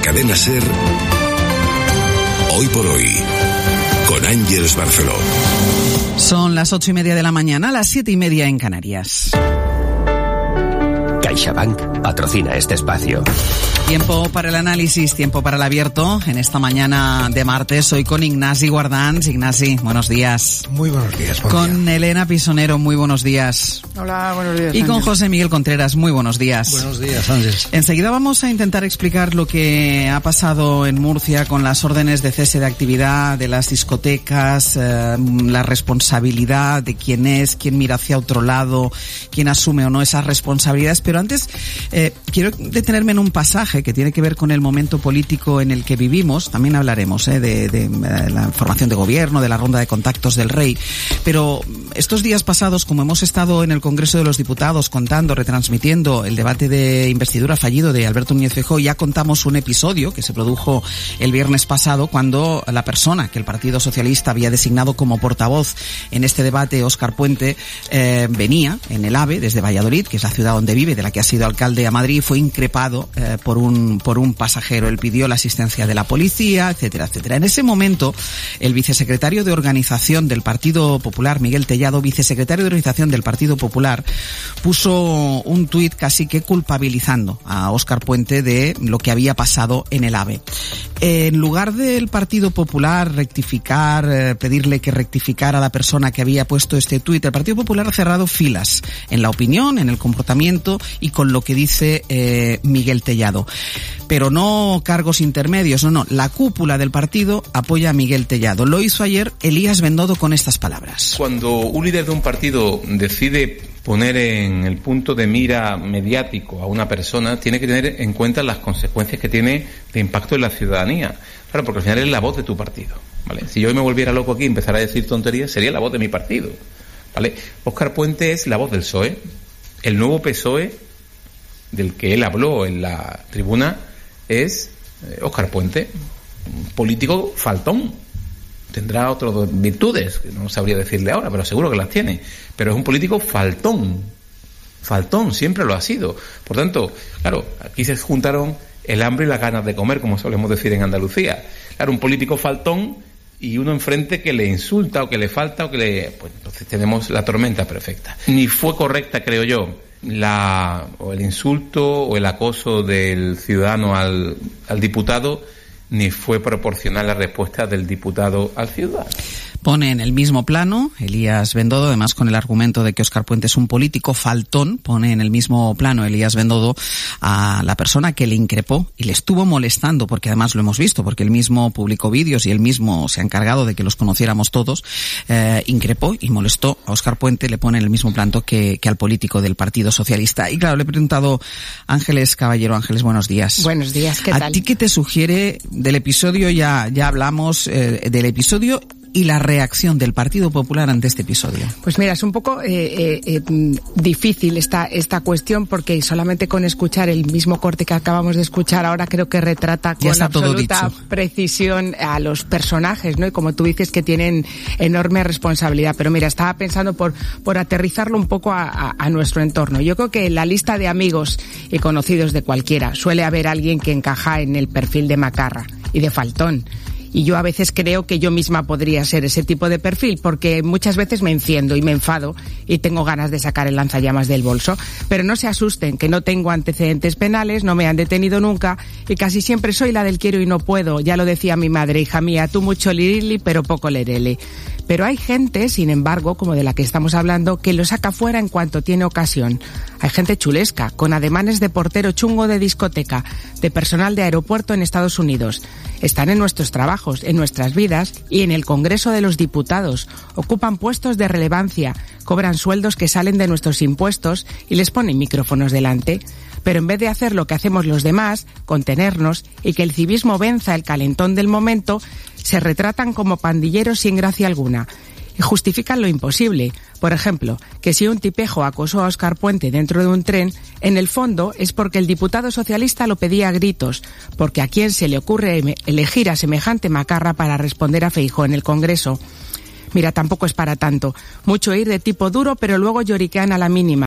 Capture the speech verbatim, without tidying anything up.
Cadena SER, Hoy por Hoy, con Ángeles Barceló. Son las ocho y media de la mañana, las siete y media en Canarias. CaixaBank patrocina este espacio. Tiempo para el análisis, tiempo para el abierto. En esta mañana de martes hoy con Ignasi Guardans. Ignasi, buenos días. Muy buenos días. Buen con día. Elena Pisonero, muy buenos días. Hola, buenos días. Y Ángel. con José Miguel Contreras, muy buenos días. Buenos días, Ángeles. Enseguida vamos a intentar explicar lo que ha pasado en Murcia con las órdenes de cese de actividad de las discotecas, eh, la responsabilidad de quién es, quién mira hacia otro lado, quién asume o no esas responsabilidades. Pero antes, eh, quiero detenerme en un pasaje que tiene que ver con el momento político en el que vivimos. También hablaremos eh, de, de, de la formación de gobierno, de la ronda de contactos del rey. Pero estos días pasados, como hemos estado en el Congreso de los Diputados contando, retransmitiendo el debate de investidura fallido de Alberto Núñez Feijóo, ya contamos un episodio que se produjo el viernes pasado cuando la persona que el Partido Socialista había designado como portavoz en este debate, Óscar Puente, eh, venía en el AVE desde Valladolid, que es la ciudad donde vive, de la que ha sido alcalde a Madrid, y fue increpado eh, por un por un pasajero. Él pidió la asistencia de la policía, etcétera, etcétera. En ese momento, el vicesecretario de Organización del Partido Popular, Miguel Tellado, vicesecretario de Organización del Partido Popular, puso un tuit casi que culpabilizando a Óscar Puente de lo que había pasado en el AVE. En lugar del Partido Popular rectificar, eh, pedirle que rectificara a la persona que había puesto este tuit, el Partido Popular ha cerrado filas en la opinión, en el comportamiento y con lo que dice eh, Miguel Tellado. Pero no cargos intermedios, no, no. La cúpula del partido apoya a Miguel Tellado. Lo hizo ayer Elías Bendodo con estas palabras. Cuando un líder de un partido decide poner en el punto de mira mediático a una persona, tiene que tener en cuenta las consecuencias que tiene de impacto en la ciudadanía. Claro, porque al final es la voz de tu partido, ¿vale? Si yo hoy me volviera loco aquí y empezara a decir tonterías, sería la voz de mi partido, ¿vale? Óscar Puente es la voz del P S O E, el nuevo P S O E del que él habló en la tribuna es eh, Óscar Puente, un político faltón. Tendrá otras virtudes, que no sabría decirle ahora, pero seguro que las tiene. Pero es un político faltón. Faltón, siempre lo ha sido. Por tanto, claro, aquí se juntaron el hambre y las ganas de comer, como solemos decir en Andalucía. Claro, un político faltón y uno enfrente que le insulta o que le falta o que le... Pues entonces tenemos la tormenta perfecta. Ni fue correcta, creo yo, la o el insulto o el acoso del ciudadano al, al diputado, ni fue proporcional la respuesta del diputado al ciudadano. Pone en el mismo plano Elías Bendodo, además con el argumento de que Óscar Puente es un político faltón, pone en el mismo plano Elías Bendodo a la persona que le increpó y le estuvo molestando, porque además lo hemos visto, porque él mismo publicó vídeos y él mismo se ha encargado de que los conociéramos todos, eh, increpó y molestó a Óscar Puente, le pone en el mismo plano que, que al político del Partido Socialista. Y claro, le he preguntado a Ángeles Caballero. Ángeles, buenos días. Buenos días, ¿qué tal? ¿A ti qué te sugiere del episodio? Ya, ya hablamos eh, del episodio y la reacción del Partido Popular ante este episodio. Pues mira, es un poco eh, eh, eh, difícil esta esta cuestión, porque solamente con escuchar el mismo corte que acabamos de escuchar ahora creo que retrata con absoluta precisión a los personajes, ¿no? Y como tú dices, que tienen enorme responsabilidad. Pero mira, estaba pensando por por aterrizarlo un poco a, a, a nuestro entorno. Yo creo que en la lista de amigos y conocidos de cualquiera suele haber alguien que encaja en el perfil de macarra y de faltón. Y yo a veces creo que yo misma podría ser ese tipo de perfil, porque muchas veces me enciendo y me enfado y tengo ganas de sacar el lanzallamas del bolso. Pero no se asusten, que no tengo antecedentes penales, no me han detenido nunca y casi siempre soy la del quiero y no puedo. Ya lo decía mi madre: hija mía, tú mucho lirili, pero poco lerele. Pero hay gente, sin embargo, como de la que estamos hablando, que lo saca fuera en cuanto tiene ocasión. Hay gente chulesca, con ademanes de portero chungo de discoteca, de personal de aeropuerto en Estados Unidos. Están en nuestros trabajos, en nuestras vidas y en el Congreso de los Diputados. Ocupan puestos de relevancia, cobran sueldos que salen de nuestros impuestos y les ponen micrófonos delante. Pero en vez de hacer lo que hacemos los demás, contenernos y que el civismo venza el calentón del momento, se retratan como pandilleros sin gracia alguna y justifican lo imposible. Por ejemplo, que si un tipejo acosó a Óscar Puente dentro de un tren, en el fondo es porque el diputado socialista lo pedía a gritos, porque a quién se le ocurre elegir a semejante macarra para responder a Feijóo en el Congreso. Mira, tampoco es para tanto. Mucho ir de tipo duro, pero luego lloriquean a la mínima.